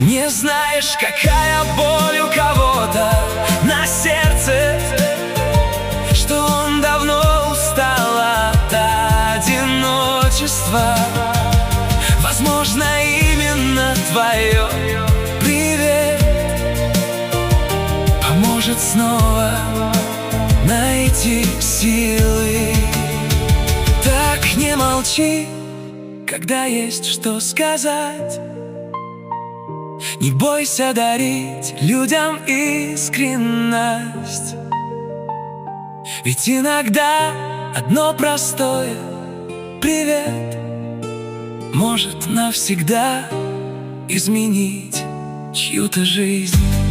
Не знаешь, какая боль у кого-то на сердце, что он давно устал от одиночества. Возможно, именно твое «привет» поможет снова найти силы. Так не молчи, когда есть что сказать. Не бойся дарить людям искренность, ведь иногда одно простое «привет» может навсегда изменить чью-то жизнь.